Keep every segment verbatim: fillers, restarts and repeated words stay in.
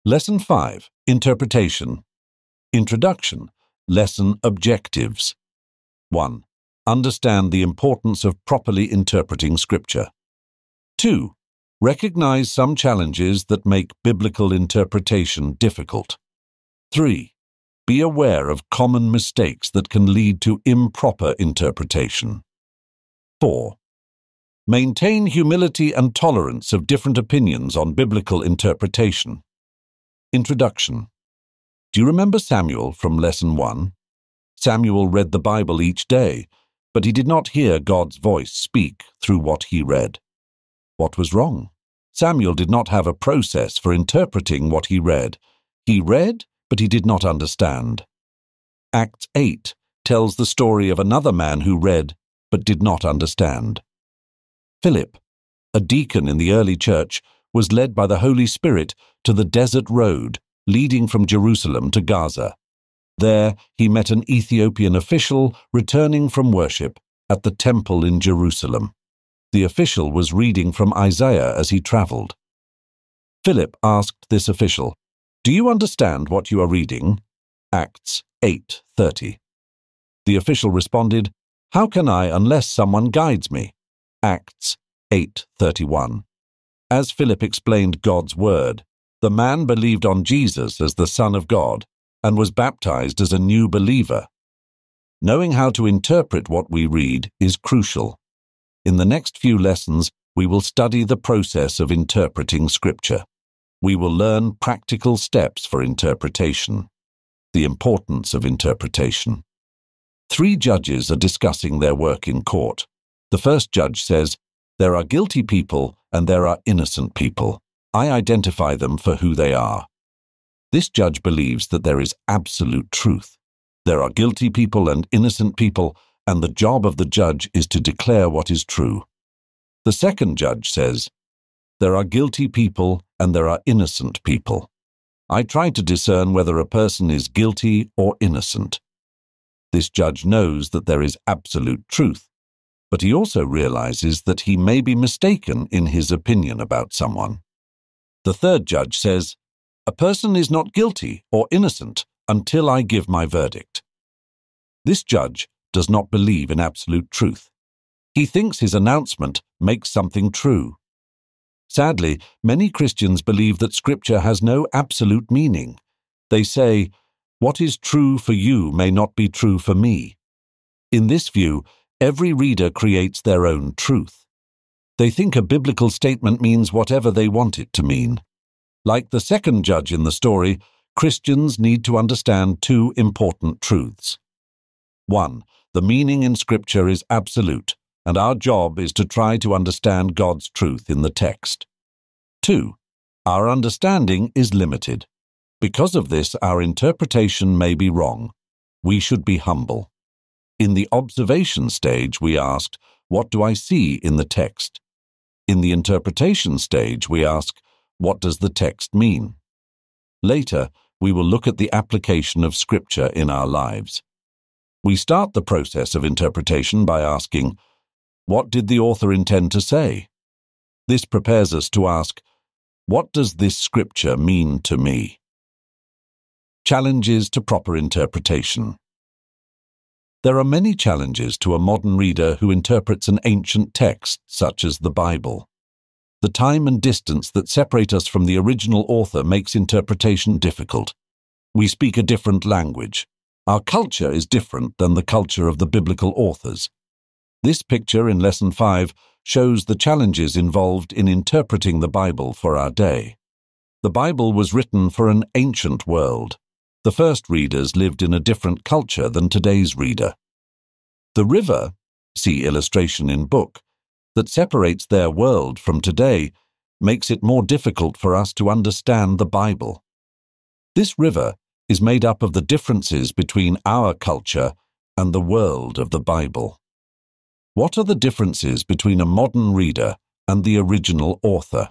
Lesson five. Interpretation. Introduction. Lesson Objectives. one. Understand the importance of properly interpreting Scripture. two. Recognize some challenges that make biblical interpretation difficult. three. Be aware of common mistakes that can lead to improper interpretation. four. Maintain humility and tolerance of different opinions on biblical interpretation. Introduction. Do you remember Samuel from Lesson one? Samuel read the Bible each day, but he did not hear God's voice speak through what he read. What was wrong? Samuel did not have a process for interpreting what he read. He read, but he did not understand. Acts eight tells the story of another man who read, but did not understand. Philip, a deacon in the early church, was led by the Holy Spirit to the desert road leading from Jerusalem to Gaza. There he met an Ethiopian official returning from worship at the temple in Jerusalem. The official was reading from Isaiah as he traveled. Philip asked this official, "Do you understand what you are reading?" Acts eight thirty. The official responded, "How can I unless someone guides me?" Acts eight thirty-one. As Philip explained God's word, the man believed on Jesus as the Son of God and was baptized as a new believer. Knowing how to interpret what we read is crucial. In the next few lessons, we will study the process of interpreting Scripture. We will learn practical steps for interpretation. The importance of interpretation. Three judges are discussing their work in court. The first judge says, "There are guilty people and there are innocent people. I identify them for who they are." This judge believes that there is absolute truth. There are guilty people and innocent people, and the job of the judge is to declare what is true. The second judge says, "There are guilty people and there are innocent people. I try to discern whether a person is guilty or innocent." This judge knows that there is absolute truth, but he also realizes that he may be mistaken in his opinion about someone. The third judge says, "A person is not guilty or innocent until I give my verdict." This judge does not believe in absolute truth. He thinks his announcement makes something true. Sadly, many Christians believe that Scripture has no absolute meaning. They say, "What is true for you may not be true for me." In this view, every reader creates their own truth. They think a biblical statement means whatever they want it to mean. Like the second judge in the story, Christians need to understand two important truths. One, the meaning in Scripture is absolute, and our job is to try to understand God's truth in the text. Two, our understanding is limited. Because of this, our interpretation may be wrong. We should be humble. In the observation stage, we asked, "What do I see in the text?" In the interpretation stage, we ask, "What does the text mean?" Later, we will look at the application of Scripture in our lives. We start the process of interpretation by asking, "What did the author intend to say?" This prepares us to ask, "What does this Scripture mean to me?" Challenges to proper interpretation. There are many challenges to a modern reader who interprets an ancient text, such as the Bible. The time and distance that separate us from the original author makes interpretation difficult. We speak a different language. Our culture is different than the culture of the biblical authors. This picture in Lesson five shows the challenges involved in interpreting the Bible for our day. The Bible was written for an ancient world. The first readers lived in a different culture than today's reader. The river, see illustration in book, that separates their world from today makes it more difficult for us to understand the Bible. This river is made up of the differences between our culture and the world of the Bible. What are the differences between a modern reader and the original author?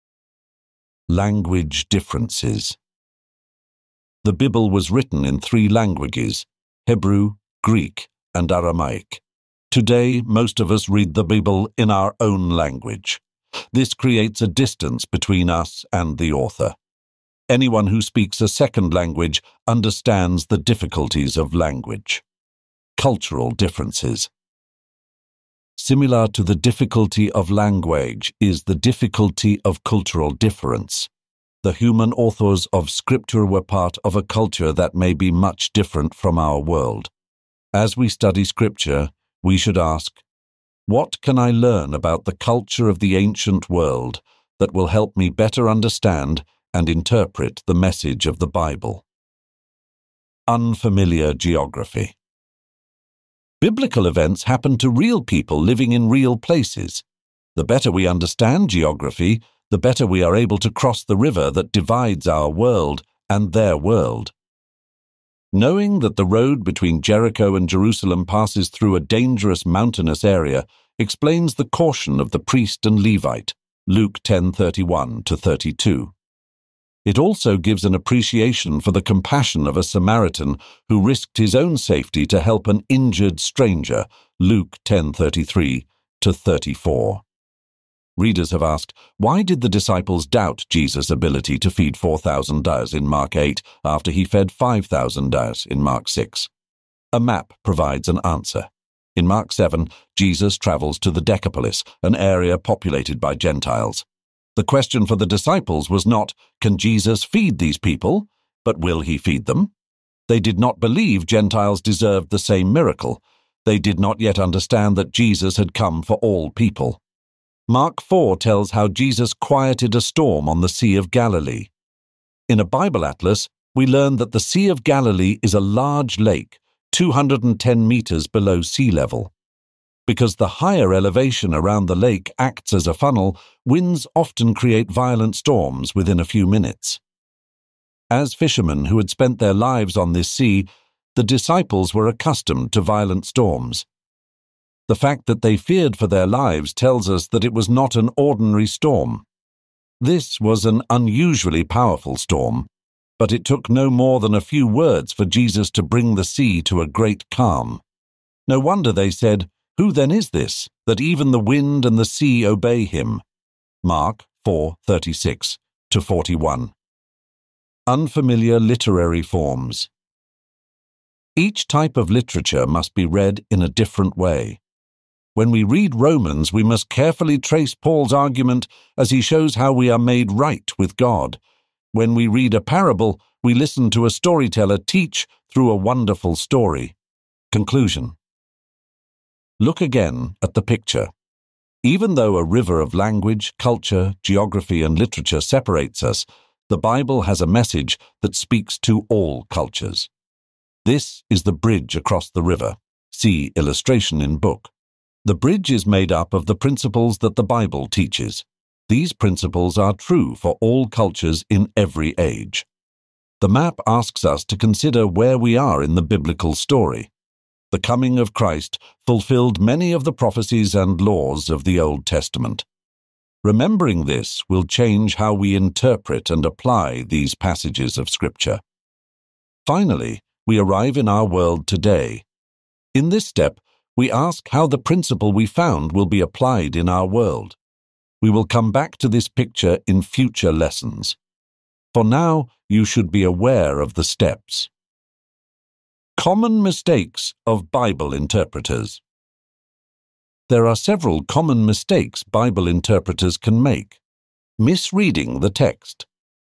Language differences. The Bible was written in three languages, Hebrew, Greek, and Aramaic. Today, most of us read the Bible in our own language. This creates a distance between us and the author. Anyone who speaks a second language understands the difficulties of language. Cultural differences. Similar to the difficulty of language is the difficulty of cultural difference. The human authors of Scripture were part of a culture that may be much different from our world. As we study Scripture, we should ask, what can I learn about the culture of the ancient world that will help me better understand and interpret the message of the Bible? Unfamiliar geography. Biblical events happen to real people living in real places. The better we understand geography, the better we are able to cross the river that divides our world and their world. Knowing that the road between Jericho and Jerusalem passes through a dangerous mountainous area explains the caution of the priest and Levite, Luke ten thirty-one to thirty-two. It also gives an appreciation for the compassion of a Samaritan who risked his own safety to help an injured stranger, Luke ten thirty-three to thirty-four. Readers have asked, why did the disciples doubt Jesus' ability to feed four thousand in Mark eight after he fed five thousand in Mark six? A map provides an answer. In Mark seven, Jesus travels to the Decapolis, an area populated by Gentiles. The question for the disciples was not, can Jesus feed these people, but will he feed them? They did not believe Gentiles deserved the same miracle. They did not yet understand that Jesus had come for all people. Mark four tells how Jesus quieted a storm on the Sea of Galilee. In a Bible atlas, we learn that the Sea of Galilee is a large lake, two hundred ten meters below sea level. Because the higher elevation around the lake acts as a funnel, winds often create violent storms within a few minutes. As fishermen who had spent their lives on this sea, the disciples were accustomed to violent storms. The fact that they feared for their lives tells us that it was not an ordinary storm. This was an unusually powerful storm, but it took no more than a few words for Jesus to bring the sea to a great calm. No wonder they said, "Who then is this, that even the wind and the sea obey him?" Mark four thirty-six to forty-one. Unfamiliar literary forms. Each type of literature must be read in a different way. When we read Romans, we must carefully trace Paul's argument as he shows how we are made right with God. When we read a parable, we listen to a storyteller teach through a wonderful story. Conclusion. Look again at the picture. Even though a river of language, culture, geography, and literature separates us, the Bible has a message that speaks to all cultures. This is the bridge across the river. See illustration in book. The bridge is made up of the principles that the Bible teaches. These principles are true for all cultures in every age. The map asks us to consider where we are in the biblical story. The coming of Christ fulfilled many of the prophecies and laws of the Old Testament. Remembering this will change how we interpret and apply these passages of Scripture. Finally, we arrive in our world today. In this step, we ask how the principle we found will be applied in our world. We will come back to this picture in future lessons. For now, you should be aware of the steps. Common mistakes of Bible interpreters. There are several common mistakes Bible interpreters can make. Misreading the text.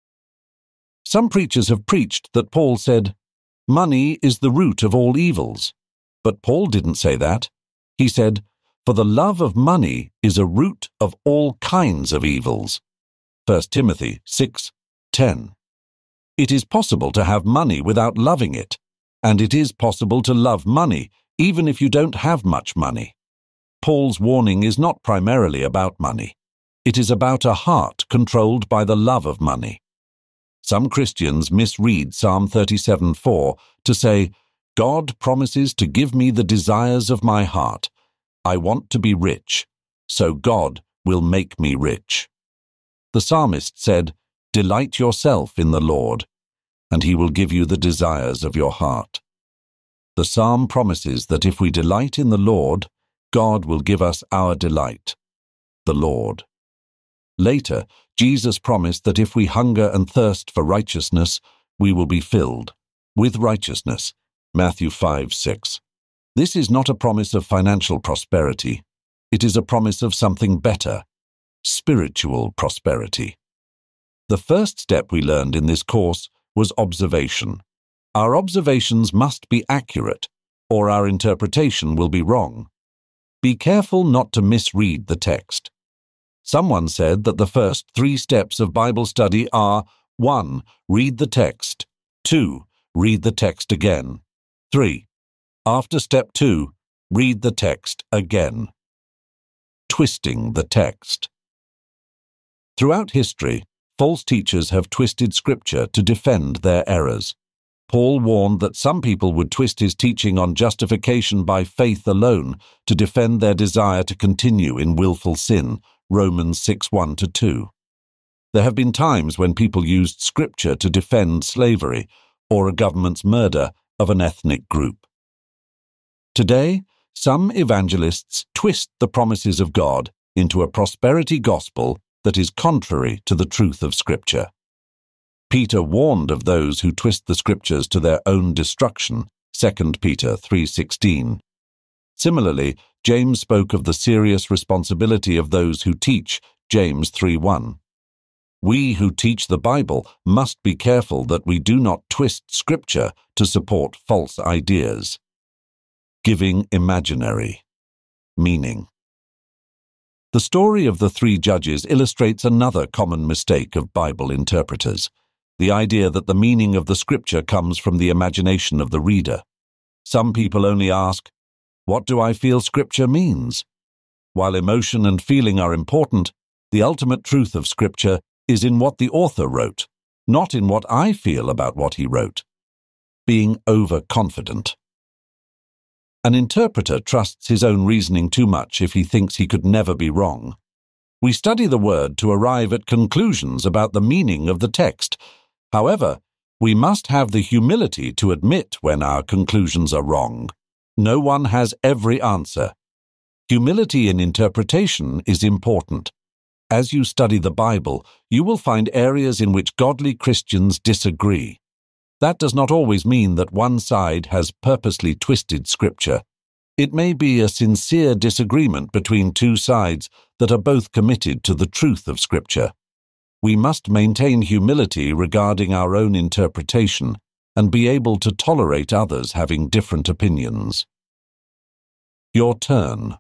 Some preachers have preached that Paul said, "Money is the root of all evils." But Paul didn't say that. He said, "For the love of money is a root of all kinds of evils." First Timothy six ten. It is possible to have money without loving it, and it is possible to love money even if you don't have much money. Paul's warning is not primarily about money. It is about a heart controlled by the love of money. Some Christians misread Psalm thirty-seven four to say, "God promises to give me the desires of my heart. I want to be rich, so God will make me rich." The psalmist said, "Delight yourself in the Lord, and he will give you the desires of your heart." The psalm promises that if we delight in the Lord, God will give us our delight, the Lord. Later, Jesus promised that if we hunger and thirst for righteousness, we will be filled with righteousness. Matthew five six. This is not a promise of financial prosperity. It is a promise of something better, spiritual prosperity. The first step we learned in this course was observation. Our observations must be accurate, or our interpretation will be wrong. Be careful not to misread the text. Someone said that the first three steps of Bible study are one. Read the text. two. Read the text again. three. After step two, read the text again. Twisting the text. Throughout history, false teachers have twisted Scripture to defend their errors. Paul warned that some people would twist his teaching on justification by faith alone to defend their desire to continue in willful sin, Romans six one to two. There have been times when people used Scripture to defend slavery or a government's murder of an ethnic group. Today, some evangelists twist the promises of God into a prosperity gospel that is contrary to the truth of Scripture. Peter warned of those who twist the Scriptures to their own destruction, Second Peter three sixteen. Similarly, James spoke of the serious responsibility of those who teach, James three one. We who teach the Bible must be careful that we do not twist Scripture to support false ideas. Giving imaginary meaning. The story of the three judges illustrates another common mistake of Bible interpreters, the idea that the meaning of the Scripture comes from the imagination of the reader. Some people only ask, "What do I feel Scripture means?" While emotion and feeling are important, the ultimate truth of Scripture is in what the author wrote, not in what I feel about what he wrote. Being overconfident. An interpreter trusts his own reasoning too much if he thinks he could never be wrong. We study the Word to arrive at conclusions about the meaning of the text. However, we must have the humility to admit when our conclusions are wrong. No one has every answer. Humility in interpretation is important. As you study the Bible, you will find areas in which godly Christians disagree. That does not always mean that one side has purposely twisted Scripture. It may be a sincere disagreement between two sides that are both committed to the truth of Scripture. We must maintain humility regarding our own interpretation and be able to tolerate others having different opinions. Your turn.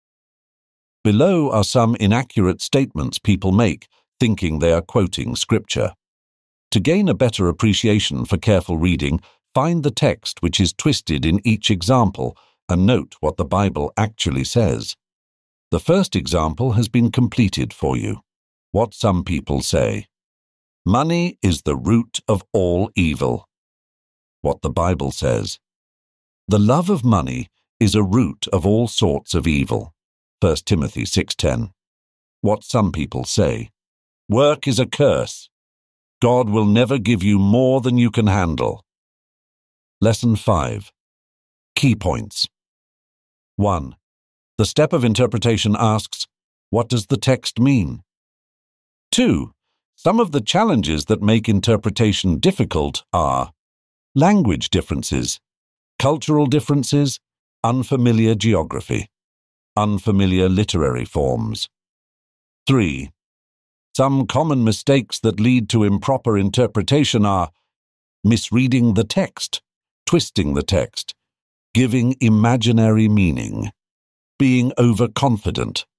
Below are some inaccurate statements people make, thinking they are quoting Scripture. To gain a better appreciation for careful reading, find the text which is twisted in each example and note what the Bible actually says. The first example has been completed for you. What some people say. Money is the root of all evil. What the Bible says. The love of money is a root of all sorts of evil. First Timothy six ten. What some people say. Work is a curse. God will never give you more than you can handle. Lesson five. Key points. one. The step of interpretation asks, what does the text mean? two. Some of the challenges that make interpretation difficult are language differences, cultural differences, unfamiliar geography, unfamiliar literary forms. three. Some common mistakes that lead to improper interpretation are misreading the text, twisting the text, giving imaginary meaning, being overconfident,